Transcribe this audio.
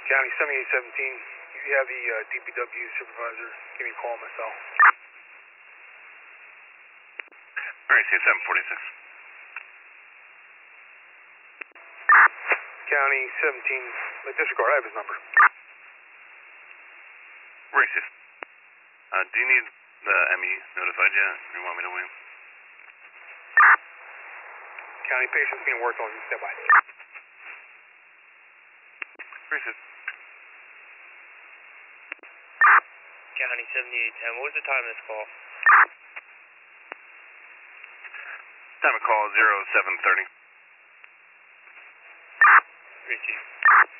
County 7817, you have the DPW supervisor. Give me a call on my cell. Alright, see 746. County 17, disregard, I have his number. Racist. Do you need the ME notified yet? Or you want me to wait? County patient's being worked on. Step by. Racist. County 7810, what was the time of this call? Time of call 0730. Received.